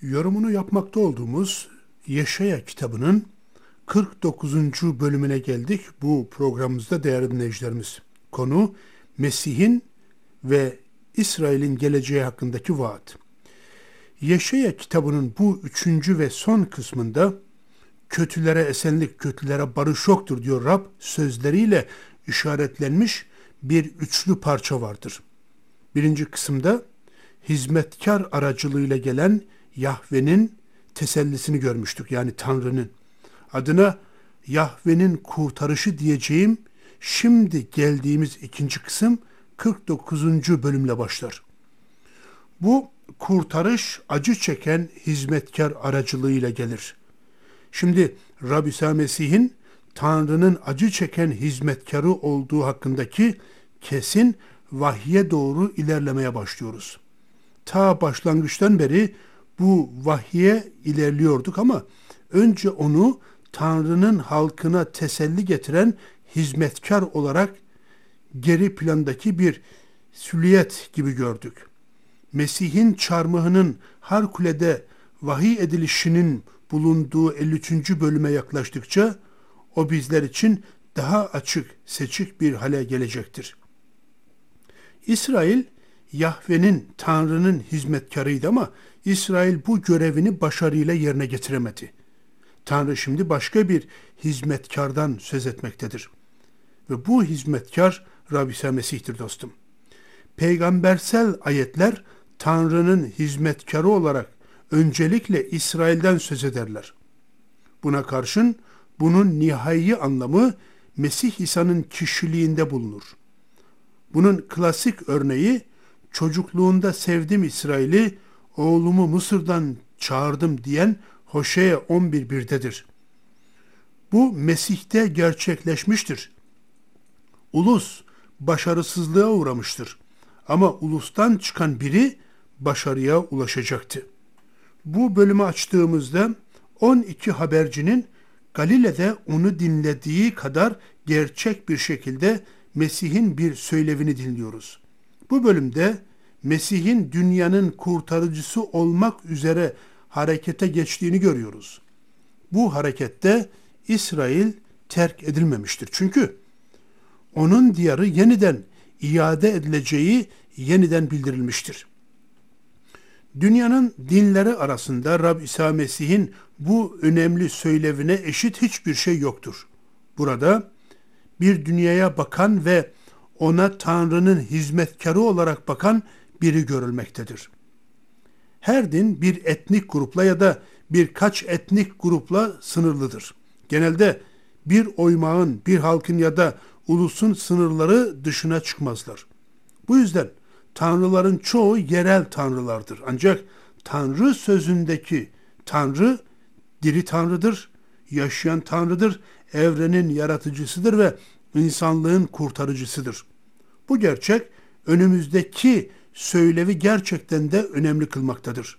Yorumunu yapmakta olduğumuz Yeşaya kitabının 49. bölümüne geldik. Bu programımızda değerli dinleyicilerimiz. Konu Mesih'in ve İsrail'in geleceği hakkındaki vaat. Yeşaya kitabının bu 3. ve son kısmında kötülere esenlik, kötülere barış yoktur diyor Rab sözleriyle işaretlenmiş bir üçlü parça vardır. Birinci kısımda hizmetkar aracılığıyla gelen Yahve'nin tesellisini görmüştük. Yani Tanrı'nın. Adına Yahve'nin kurtarışı diyeceğim şimdi geldiğimiz ikinci kısım 49. bölümle başlar. Bu kurtarış acı çeken hizmetkar aracılığıyla gelir. Şimdi Rab İsa Mesih'in Tanrı'nın acı çeken hizmetkarı olduğu hakkındaki kesin vahye doğru ilerlemeye başlıyoruz. Ta başlangıçtan beri bu vahye ilerliyorduk ama önce onu Tanrı'nın halkına teselli getiren hizmetkar olarak geri plandaki bir süliyet gibi gördük. Mesih'in çarmıhının harikulade vahiy edilişinin bulunduğu 53. bölüme yaklaştıkça o bizler için daha açık, seçik bir hale gelecektir. İsrail, Yahve'nin, Tanrı'nın hizmetkarıydı ama İsrail bu görevini başarıyla yerine getiremedi. Tanrı şimdi başka bir hizmetkardan söz etmektedir. Ve bu hizmetkar Rab İsa Mesih'tir dostum. Peygambersel ayetler Tanrı'nın hizmetkarı olarak öncelikle İsrail'den söz ederler. Buna karşın bunun nihai anlamı Mesih İsa'nın kişiliğinde bulunur. Bunun klasik örneği çocukluğunda sevdim İsrail'i, oğlumu Mısır'dan çağırdım diyen Hoşea 11.1'dedir. Bu Mesih'te gerçekleşmiştir. Ulus başarısızlığa uğramıştır. Ama ulustan çıkan biri başarıya ulaşacaktı. Bu bölümü açtığımızda 12 habercinin Galile'de onu dinlediği kadar gerçek bir şekilde Mesih'in bir söylevini dinliyoruz. Bu bölümde Mesih'in dünyanın kurtarıcısı olmak üzere harekete geçtiğini görüyoruz. Bu harekette İsrail terk edilmemiştir. Çünkü onun diyarı yeniden iade edileceği yeniden bildirilmiştir. Dünyanın dinleri arasında Rab İsa Mesih'in bu önemli söylevine eşit hiçbir şey yoktur. Burada bir dünyaya bakan ve ona Tanrı'nın hizmetkarı olarak bakan biri görülmektedir. Her din bir etnik grupla ya da birkaç etnik grupla sınırlıdır. Genelde bir oymağın, bir halkın ya da ulusun sınırları dışına çıkmazlar. Bu yüzden tanrıların çoğu yerel tanrılardır. Ancak Tanrı sözündeki Tanrı diri Tanrı'dır, yaşayan Tanrı'dır, evrenin yaratıcısıdır ve insanlığın kurtarıcısıdır. Bu gerçek önümüzdeki söylevi gerçekten de önemli kılmaktadır.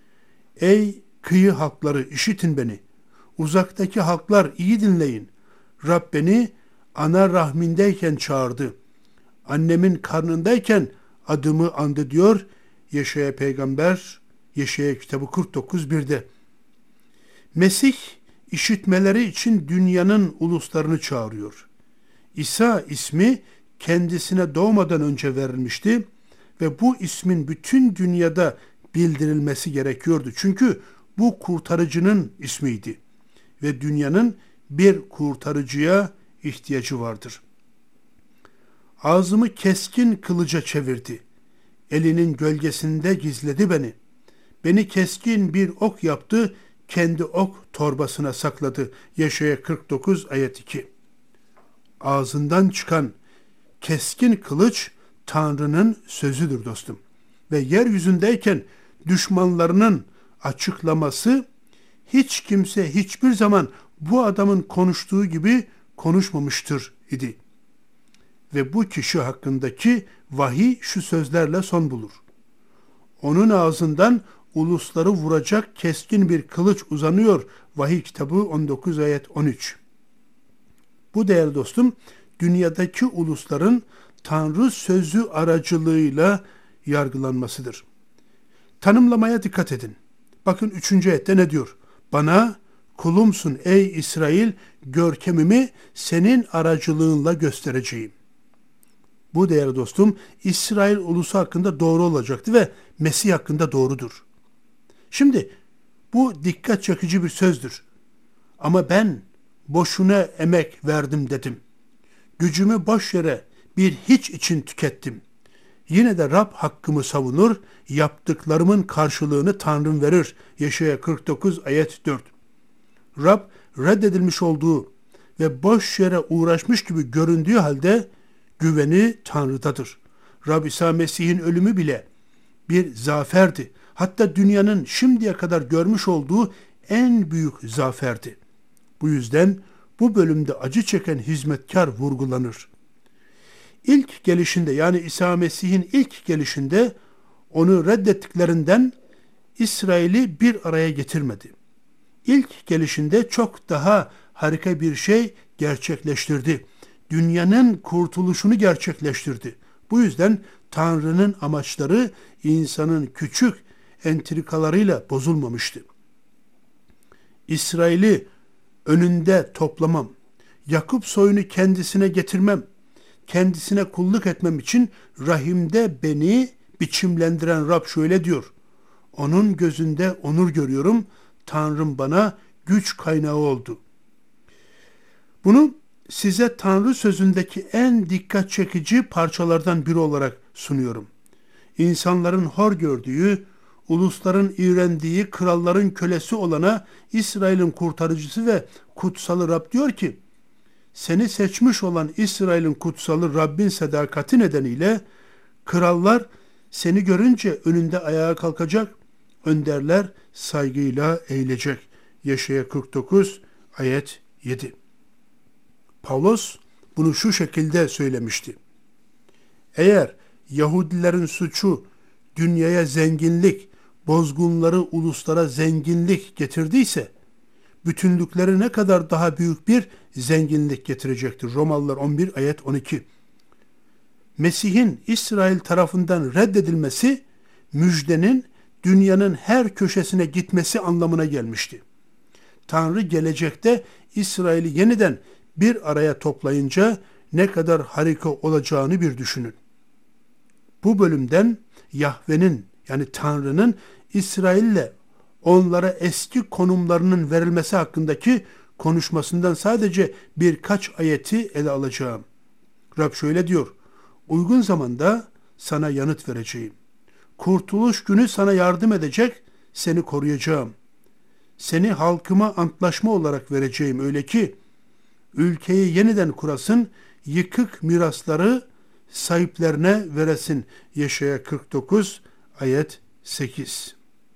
Ey kıyı halkları işitin beni. Uzaktaki halklar iyi dinleyin. Rab beni ana rahmindeyken çağırdı. Annemin karnındayken adımı andı diyor Yeşaya peygamber, Yeşaya kitabı 49.1'de. Mesih işitmeleri için dünyanın uluslarını çağırıyor. İsa ismi kendisine doğmadan önce verilmişti ve bu ismin bütün dünyada bildirilmesi gerekiyordu. Çünkü bu kurtarıcının ismiydi ve dünyanın bir kurtarıcıya ihtiyacı vardır. Ağzımı keskin kılıca çevirdi. Elinin gölgesinde gizledi beni. Beni keskin bir ok yaptı, kendi ok torbasına sakladı. Yeşaya 49 ayet 2. Ağzından çıkan keskin kılıç Tanrı'nın sözüdür dostum. Ve yeryüzündeyken düşmanlarının açıklaması hiç kimse hiçbir zaman bu adamın konuştuğu gibi konuşmamıştır idi. Ve bu kişi hakkındaki vahiy şu sözlerle son bulur. Onun ağzından ulusları vuracak keskin bir kılıç uzanıyor. Vahiy kitabı 19 ayet 13. Bu değerli dostum, dünyadaki ulusların Tanrı sözü aracılığıyla yargılanmasıdır. Tanımlamaya dikkat edin. Bakın 3. ayette ne diyor? Bana kulumsun ey İsrail, görkemimi senin aracılığınla göstereceğim. Bu değerli dostum İsrail ulusu hakkında doğru olacaktı ve Mesih hakkında doğrudur. Şimdi bu dikkat çekici bir sözdür. Ama ben boşuna emek verdim dedim. Gücümü boş yere bir hiç için tükettim. Yine de Rab hakkımı savunur, yaptıklarımın karşılığını Tanrım verir. Yeşaya 49 ayet 4. Rab reddedilmiş olduğu ve boş yere uğraşmış gibi göründüğü halde güveni Tanrı'dadır. Rab İsa Mesih'in ölümü bile bir zaferdi. Hatta dünyanın şimdiye kadar görmüş olduğu en büyük zaferdi. Bu yüzden bu bölümde acı çeken hizmetkar vurgulanır. İlk gelişinde yani İsa Mesih'in ilk gelişinde onu reddettiklerinden İsrail'i bir araya getirmedi. İlk gelişinde çok daha harika bir şey gerçekleştirdi. Dünyanın kurtuluşunu gerçekleştirdi. Bu yüzden Tanrı'nın amaçları insanın küçük entrikalarıyla bozulmamıştı. İsrail'i önünde toplamam, Yakup soyunu kendisine getirmem, kendisine kulluk etmem için rahimde beni biçimlendiren Rab şöyle diyor. Onun gözünde onur görüyorum, Tanrım bana güç kaynağı oldu. Bunu size Tanrı sözündeki en dikkat çekici parçalardan biri olarak sunuyorum. İnsanların hor gördüğü, ulusların iğrendiği, kralların kölesi olana İsrail'in kurtarıcısı ve kutsalı Rab diyor ki, seni seçmiş olan İsrail'in kutsalı Rabbin sadakati nedeniyle krallar seni görünce önünde ayağa kalkacak, önderler saygıyla eğilecek. Yeşaya 49 ayet 7. Pavlos bunu şu şekilde söylemişti. Eğer Yahudilerin suçu dünyaya zenginlik, bozgunları uluslara zenginlik getirdiyse, bütünlükleri ne kadar daha büyük bir zenginlik getirecektir. Romalılar 11 ayet 12. Mesih'in İsrail tarafından reddedilmesi, müjdenin dünyanın her köşesine gitmesi anlamına gelmişti. Tanrı gelecekte İsrail'i yeniden bir araya toplayınca ne kadar harika olacağını bir düşünün. Bu bölümden Yahve'nin yani Tanrı'nın İsrail'le onlara eski konumlarının verilmesi hakkındaki konuşmasından sadece birkaç ayeti ele alacağım. Rab şöyle diyor, uygun zamanda sana yanıt vereceğim. Kurtuluş günü sana yardım edecek, seni koruyacağım. Seni halkıma antlaşma olarak vereceğim öyle ki, ülkeyi yeniden kurasın, yıkık mirasları sahiplerine veresin. Yeşaya 49 ayet 8.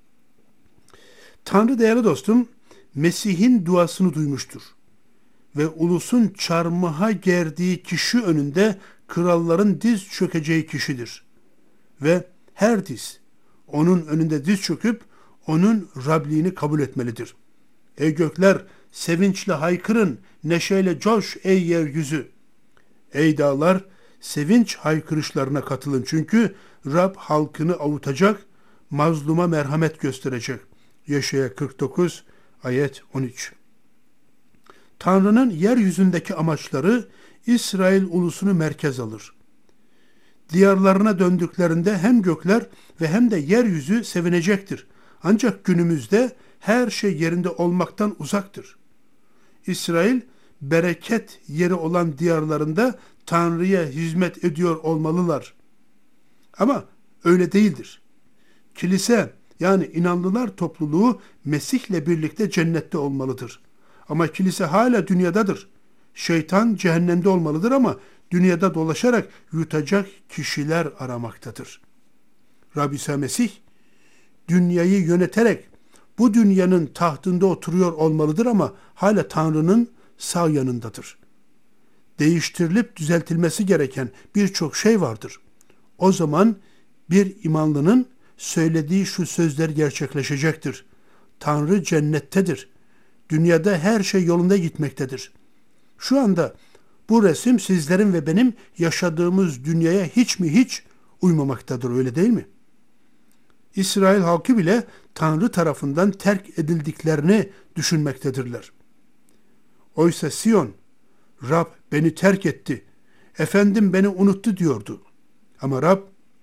Tanrı değerli dostum, Mesih'in duasını duymuştur. Ve ulusun çarmıha gerdiği kişi önünde kralların diz çökeceği kişidir. Ve her diz onun önünde diz çöküp onun Rabliğini kabul etmelidir. Ey gökler, sevinçle haykırın, neşeyle coş ey yeryüzü. Ey dağlar, sevinç haykırışlarına katılın. Çünkü Rab halkını avutacak, mazluma merhamet gösterecek. Yeşaya 49 ayet 13. Tanrı'nın yeryüzündeki amaçları İsrail ulusunu merkez alır. Diyarlarına döndüklerinde hem gökler ve hem de yeryüzü sevinecektir. Ancak günümüzde her şey yerinde olmaktan uzaktır. İsrail, bereket yeri olan diyarlarında Tanrı'ya hizmet ediyor olmalılar. Ama öyle değildir. Kilise yani inanlılar topluluğu Mesih'le birlikte cennette olmalıdır. Ama kilise hala dünyadadır. Şeytan cehennemde olmalıdır ama dünyada dolaşarak yutacak kişiler aramaktadır. Rabbi İsa Mesih dünyayı yöneterek bu dünyanın tahtında oturuyor olmalıdır ama hala Tanrı'nın sağ yanındadır. Değiştirilip düzeltilmesi gereken birçok şey vardır. O zaman bir imanlının söylediği şu sözler gerçekleşecektir. Tanrı cennettedir. Dünyada her şey yolunda gitmektedir. Şu anda bu resim sizlerin ve benim yaşadığımız dünyaya hiç mi hiç uymamaktadır, öyle değil mi? İsrail halkı bile Tanrı tarafından terk edildiklerini düşünmektedirler. Oysa Siyon, Rab beni terk etti, efendim beni unuttu diyordu. Ama Rab,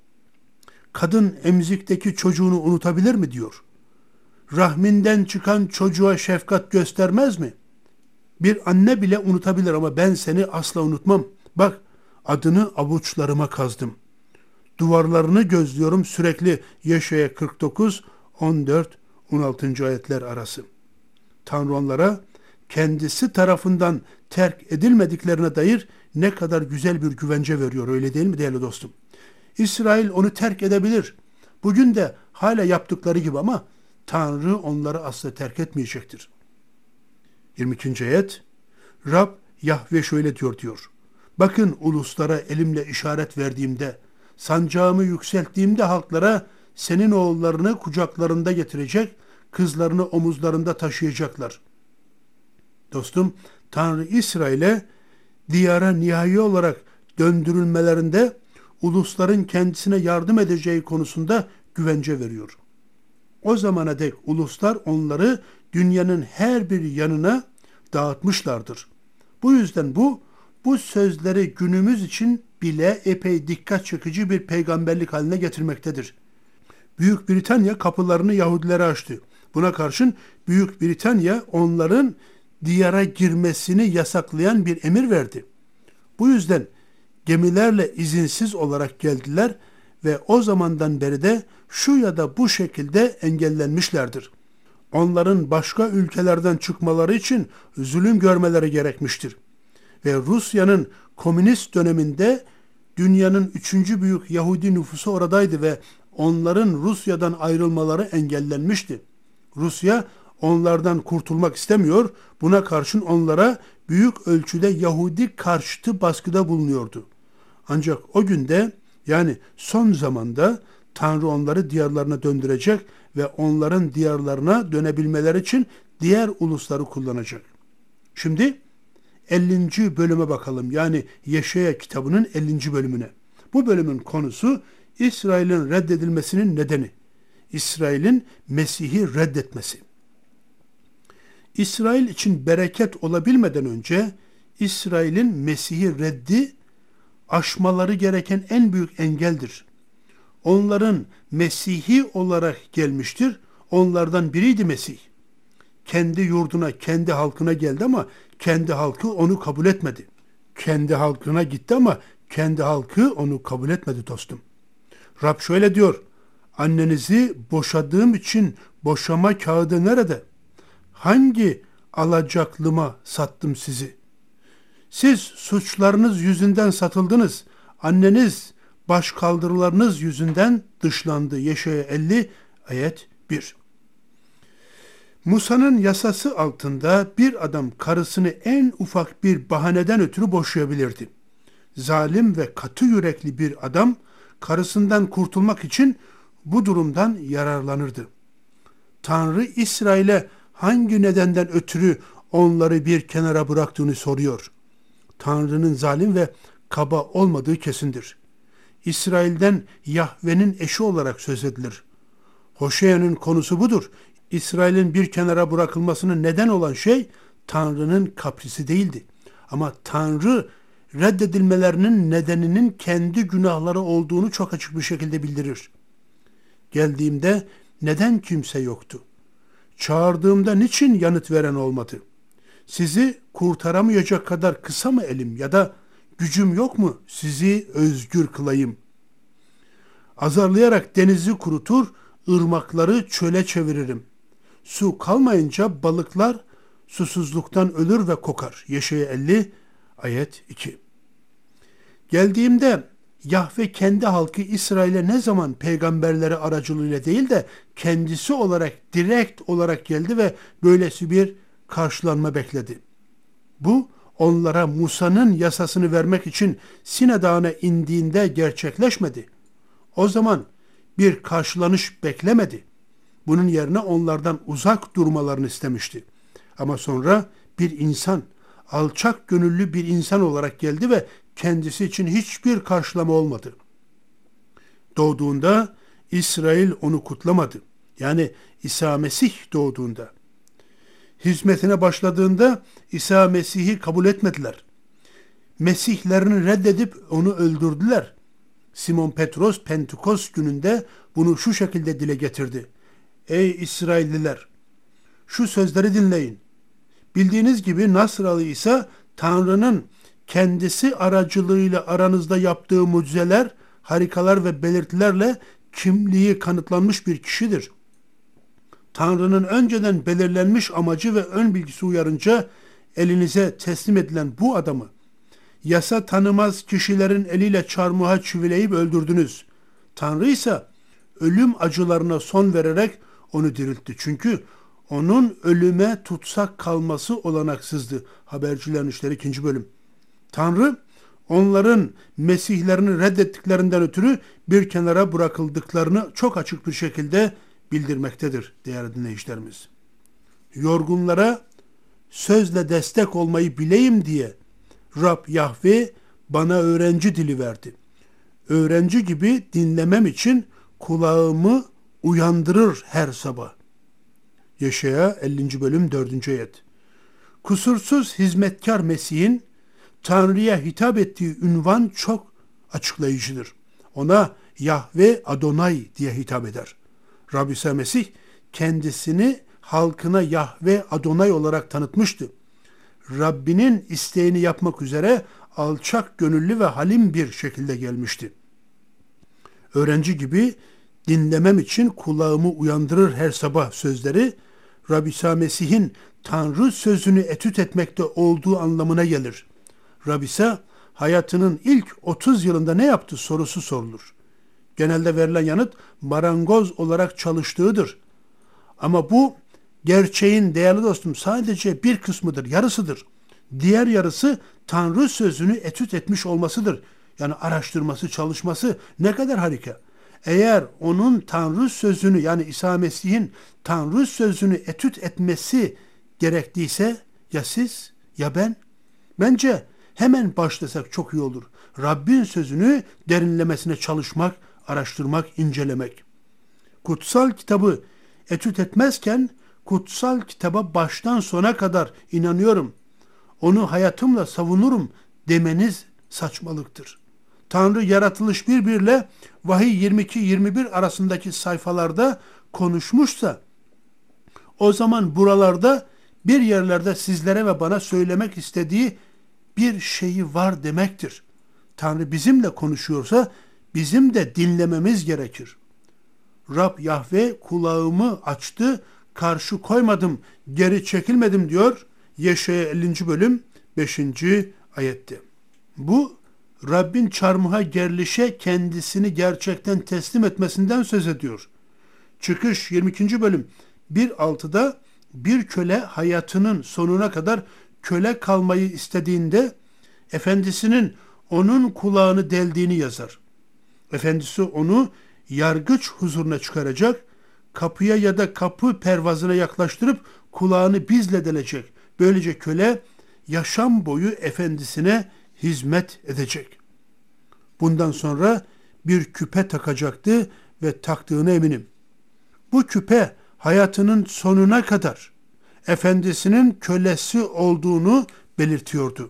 kadın emzikteki çocuğunu unutabilir mi diyor. Rahminden çıkan çocuğa şefkat göstermez mi? Bir anne bile unutabilir ama ben seni asla unutmam. Bak, adını avuçlarıma kazdım. Duvarlarını gözlüyorum sürekli. Yeşaya 49, 14, 16. ayetler arası. Tanrı onlara kendisi tarafından terk edilmediklerine dair ne kadar güzel bir güvence veriyor, öyle değil mi değerli dostum? İsrail onu terk edebilir. Bugün de hala yaptıkları gibi ama Tanrı onları asla terk etmeyecektir. 22. ayet, Rab Yahve şöyle diyor. Bakın uluslara elimle işaret verdiğimde, sancağımı yükselttiğimde halklara senin oğullarını kucaklarında getirecek, kızlarını omuzlarında taşıyacaklar. Dostum, Tanrı İsrail'e diyara nihai olarak döndürülmelerinde ulusların kendisine yardım edeceği konusunda güvence veriyor. O zamana dek uluslar onları dünyanın her bir yanına dağıtmışlardır. Bu yüzden bu sözleri günümüz için bile epey dikkat çekici bir peygamberlik haline getirmektedir. Büyük Britanya kapılarını Yahudilere açtı. Buna karşın Büyük Britanya onların diyara girmesini yasaklayan bir emir verdi. Bu yüzden gemilerle izinsiz olarak geldiler ve o zamandan beri de şu ya da bu şekilde engellenmişlerdir. Onların başka ülkelerden çıkmaları için zulüm görmeleri gerekmiştir. Ve Rusya'nın komünist döneminde dünyanın 3. büyük Yahudi nüfusu oradaydı ve onların Rusya'dan ayrılmaları engellenmişti. Rusya onlardan kurtulmak istemiyor, buna karşın onlara büyük ölçüde Yahudi karşıtı baskıda bulunuyordu. Ancak o günde, yani son zamanda Tanrı onları diyarlarına döndürecek ve onların diyarlarına dönebilmeleri için diğer ulusları kullanacak. Şimdi 50. bölüme bakalım. Yani Yeşaya kitabının 50. bölümüne. Bu bölümün konusu İsrail'in reddedilmesinin nedeni. İsrail'in Mesih'i reddetmesi. İsrail için bereket olabilmeden önce İsrail'in Mesih'i reddi aşmaları gereken en büyük engeldir. Onların Mesih'i olarak gelmiştir. Onlardan biriydi Mesih. Kendi yurduna, kendi halkına geldi ama kendi halkı onu kabul etmedi. Kendi halkına gitti ama kendi halkı onu kabul etmedi dostum. Rab şöyle diyor, annenizi boşadığım için boşama kağıdı nerede? Hangi alacaklıma sattım sizi? Siz suçlarınız yüzünden satıldınız. Anneniz başkaldırılarınız yüzünden dışlandı. Yeşaya 50 ayet 1. Musa'nın yasası altında bir adam karısını en ufak bir bahaneden ötürü boşayabilirdi. Zalim ve katı yürekli bir adam karısından kurtulmak için bu durumdan yararlanırdı. Tanrı İsrail'e hangi nedenden ötürü onları bir kenara bıraktığını soruyor. Tanrı'nın zalim ve kaba olmadığı kesindir. İsrail'den Yahve'nin eşi olarak söz edilir. Hoşeya'nın konusu budur. İsrail'in bir kenara bırakılmasının neden olan şey Tanrı'nın kaprisi değildi. Ama Tanrı reddedilmelerinin nedeninin kendi günahları olduğunu çok açık bir şekilde bildirir. Geldiğimde neden kimse yoktu? Çağırdığımda niçin yanıt veren olmadı? Sizi kurtaramayacak kadar kısa mı elim ya da gücüm yok mu sizi özgür kılayım? Azarlayarak denizi kurutur, ırmakları çöle çeviririm. Su kalmayınca balıklar susuzluktan ölür ve kokar. Yeşaya 50 ayet 2. Geldiğimde Yahve kendi halkı İsrail'e ne zaman peygamberleri aracılığıyla değil de kendisi olarak direkt olarak geldi ve böylesi bir karşılanma bekledi. Bu onlara Musa'nın yasasını vermek için Sina Dağı'na indiğinde gerçekleşmedi. O zaman bir karşılanış beklemedi. Bunun yerine onlardan uzak durmalarını istemişti. Ama sonra bir insan, alçak gönüllü bir insan olarak geldi ve kendisi için hiçbir karşılama olmadı. Doğduğunda İsrail onu kutlamadı. Yani İsa Mesih doğduğunda. Hizmetine başladığında İsa Mesih'i kabul etmediler. Mesihlerini reddedip onu öldürdüler. Simon Petros Pentekost gününde bunu şu şekilde dile getirdi. Ey İsrailliler! Şu sözleri dinleyin. Bildiğiniz gibi Nasralı İsa Tanrı'nın kendisi aracılığıyla aranızda yaptığı mucizeler, harikalar ve belirtilerle kimliği kanıtlanmış bir kişidir. Tanrı'nın önceden belirlenmiş amacı ve ön bilgisi uyarınca elinize teslim edilen bu adamı yasa tanımaz kişilerin eliyle çarmıha çivileyip öldürdünüz. Tanrı ise ölüm acılarına son vererek onu diriltti. Çünkü onun ölüme tutsak kalması olanaksızdı. Habercilerin İşleri 2. bölüm. Tanrı onların Mesihlerini reddettiklerinden ötürü bir kenara bırakıldıklarını çok açık bir şekilde bildirmektedir değerli dinleyicilerimiz. Yorgunlara sözle destek olmayı bileyim diye Rab Yahve bana öğrenci dili verdi. Öğrenci gibi dinlemem için kulağımı uyandırır her sabah. Yeşaya 50. bölüm 4. ayet. Kusursuz hizmetkar Mesih'in Tanrı'ya hitap ettiği ünvan çok açıklayıcıdır. Ona Yahve Adonai diye hitap eder. Rab İsa Mesih kendisini halkına Yahve Adonai olarak tanıtmıştı. Rabbinin isteğini yapmak üzere alçak gönüllü ve halim bir şekilde gelmişti. Öğrenci gibi dinlemem için kulağımı uyandırır her sabah sözleri, Rab İsa Mesih'in Tanrı sözünü etüt etmekte olduğu anlamına gelir. Rab İsa hayatının ilk 30 yılında ne yaptı sorusu sorulur. Genelde verilen yanıt marangoz olarak çalıştığıdır. Ama bu gerçeğin değerli dostum sadece bir kısmıdır, yarısıdır. Diğer yarısı Tanrı sözünü etüt etmiş olmasıdır. Yani araştırması, çalışması ne kadar harika. Eğer onun Tanrı sözünü yani İsa Mesih'in Tanrı sözünü etüt etmesi gerektiyse ya siz ya ben? Bence hemen başlasak çok iyi olur. Rabbin sözünü derinlemesine çalışmak, araştırmak, incelemek. Kutsal kitabı etüt etmezken kutsal kitaba baştan sona kadar inanıyorum, onu hayatımla savunurum demeniz saçmalıktır. Tanrı yaratılış 1 ile Vahiy 22-21 arasındaki sayfalarda konuşmuşsa o zaman buralarda bir yerlerde sizlere ve bana söylemek istediği bir şeyi var demektir. Tanrı bizimle konuşuyorsa bizim de dinlememiz gerekir. Rab Yahve kulağımı açtı, karşı koymadım, geri çekilmedim diyor Yeşaya 50. bölüm 5. ayette. Bu Rabbin çarmıha gerilişe kendisini gerçekten teslim etmesinden söz ediyor. Çıkış 22. bölüm 1.6'da bir köle hayatının sonuna kadar köle kalmayı istediğinde efendisinin onun kulağını deldiğini yazar. Efendisi onu yargıç huzuruna çıkaracak, kapıya ya da kapı pervazına yaklaştırıp kulağını bizle delecek. Böylece köle yaşam boyu efendisine hizmet edecek. Bundan sonra bir küpe takacaktı ve taktığına eminim. Bu küpe hayatının sonuna kadar efendisinin kölesi olduğunu belirtiyordu.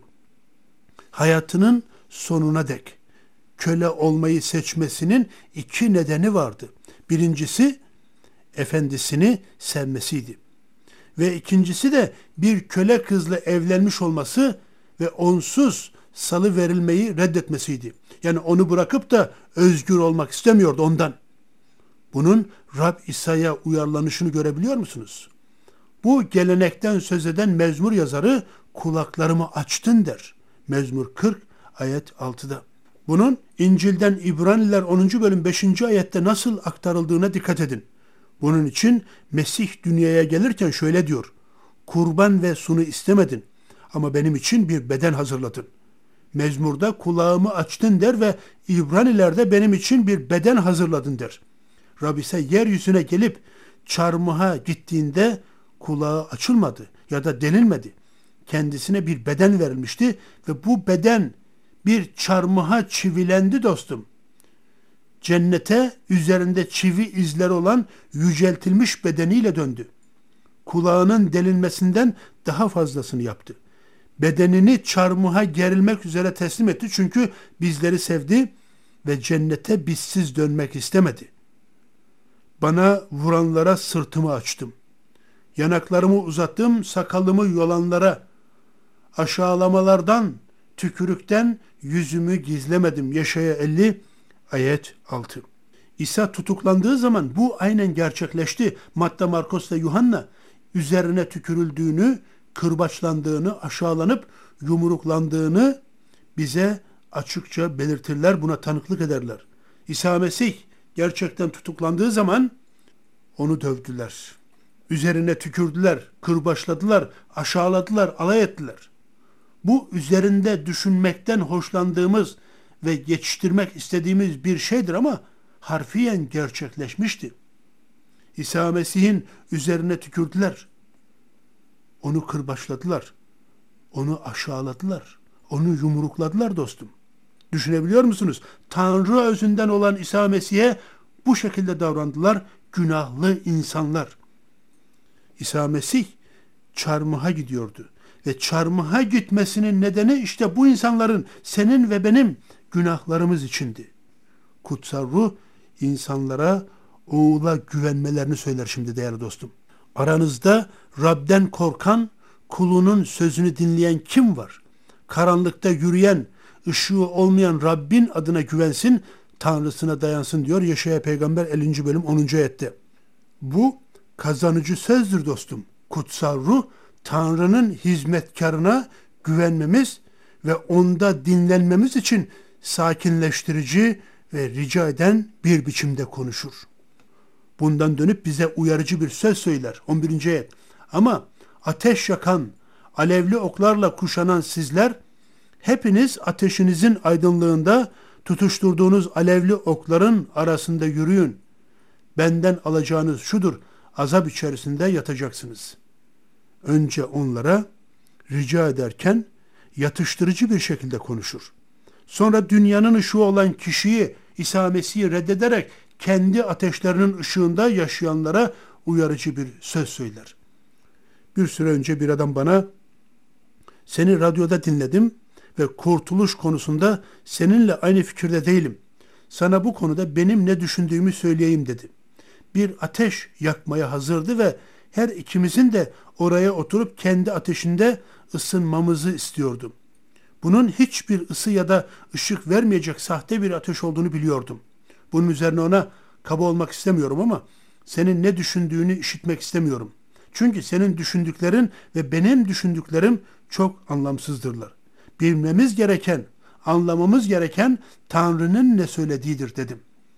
Hayatının sonuna dek köle olmayı seçmesinin 2 nedeni vardı. Birincisi efendisini sevmesiydi. Ve ikincisi de bir köle kızla evlenmiş olması ve onsuz salı verilmeyi reddetmesiydi. Yani onu bırakıp da özgür olmak istemiyordu ondan. Bunun Rab İsa'ya uyarlanışını görebiliyor musunuz? Bu gelenekten söz eden mezmur yazarı kulaklarımı açtın der. Mezmur 40 ayet 6'da. Bunun İncil'den İbraniler 10. bölüm 5. ayette nasıl aktarıldığına dikkat edin. Bunun için Mesih dünyaya gelirken şöyle diyor. Kurban ve sunu istemedin ama benim için bir beden hazırladın. Mezmurda kulağımı açtın der ve İbraniler'de benim için bir beden hazırladın der. Rab ise yeryüzüne gelip çarmıha gittiğinde kulağı açılmadı ya da denilmedi. Kendisine bir beden verilmişti ve bu beden bir çarmıha çivilendi dostum. cennete üzerinde çivi izleri olan yüceltilmiş bedeniyle döndü. Kulağının delinmesinden daha fazlasını yaptı. Bedenini çarmıha gerilmek üzere teslim etti çünkü bizleri sevdi ve cennete bizsiz dönmek istemedi. Bana vuranlara sırtımı açtım. Yanaklarımı uzattım, sakalımı yolanlara. Aşağılamalardan, tükürükten yüzümü gizlemedim. Yeşaya 50, ayet 6. İsa tutuklandığı zaman bu aynen gerçekleşti. Matta, Markos ve Yuhanna üzerine tükürüldüğünü, kırbaçlandığını, aşağılanıp yumruklandığını bize açıkça belirtirler, buna tanıklık ederler. İsa Mesih gerçekten tutuklandığı zaman onu dövdüler. Üzerine tükürdüler, kırbaçladılar, aşağıladılar, alay ettiler. Bu üzerinde düşünmekten hoşlandığımız ve geçiştirmek istediğimiz bir şeydir ama harfiyen gerçekleşmişti. İsa Mesih'in üzerine tükürdüler. Onu kırbaçladılar. Onu aşağıladılar. Onu yumrukladılar dostum. Düşünebiliyor musunuz? Tanrı özünden olan İsa Mesih'e bu şekilde davrandılar günahlı insanlar. İsa Mesih çarmıha gidiyordu. Ve çarmıha gitmesinin nedeni işte bu insanların, senin ve benim günahlarımız içindi. Kutsal Ruh insanlara oğula güvenmelerini söyler şimdi değerli dostum. Aranızda Rab'den korkan, kulunun sözünü dinleyen kim var? Karanlıkta yürüyen, ışığı olmayan Rabbin adına güvensin, Tanrısına dayansın diyor Yeşaya Peygamber 50. bölüm 10. ayette. Bu kazanıcı sözdür dostum. Kutsal Ruh, Tanrı'nın hizmetkarına güvenmemiz ve onda dinlenmemiz için sakinleştirici ve rica eden bir biçimde konuşur. Bundan dönüp bize uyarıcı bir söz söyler. 11. ayet. Ama ateş yakan, alevli oklarla kuşanan sizler, hepiniz ateşinizin aydınlığında tutuşturduğunuz alevli okların arasında yürüyün. Benden alacağınız şudur, azap içerisinde yatacaksınız. Önce onlara rica ederken yatıştırıcı bir şekilde konuşur. Sonra dünyanın ışığı olan kişiyi, İsa Mesih'i reddederek kendi ateşlerinin ışığında yaşayanlara uyarıcı bir söz söyler. Bir süre önce bir adam bana, seni radyoda dinledim ve kurtuluş konusunda seninle aynı fikirde değilim. Sana bu konuda benim ne düşündüğümü söyleyeyim dedi. Bir ateş yakmaya hazırdı ve her ikimizin de oraya oturup kendi ateşinde ısınmamızı istiyordu. Bunun hiçbir ısı ya da ışık vermeyecek sahte bir ateş olduğunu biliyordum. Bunun üzerine ona kaba olmak istemiyorum ama senin ne düşündüğünü işitmek istemiyorum. Çünkü senin düşündüklerin ve benim düşündüklerim çok anlamsızdırlar. Bilmemiz gereken, anlamamız gereken Tanrı'nın ne söylediğidir dedim.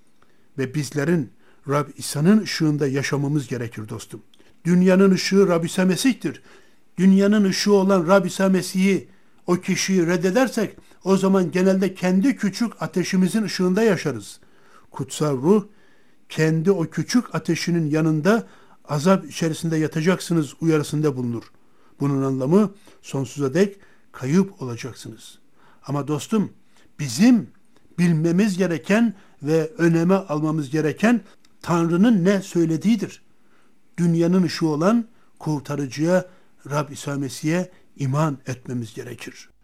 Ve bizlerin Rab İsa'nın ışığında yaşamamız gerekir dostum. Dünyanın ışığı Rab İsa Mesih'tir. Dünyanın ışığı olan Rab İsa Mesih'i, o kişiyi reddedersek o zaman genelde kendi küçük ateşimizin ışığında yaşarız. Kutsal Ruh kendi o küçük ateşinin yanında azap içerisinde yatacaksınız uyarısında bulunur. Bunun anlamı sonsuza dek kayıp olacaksınız. Ama dostum bizim bilmemiz gereken ve öneme almamız gereken Tanrı'nın ne söylediğidir. Dünyanın ışığı olan kurtarıcıya Rab İsa Mesih'e iman etmemiz gerekir.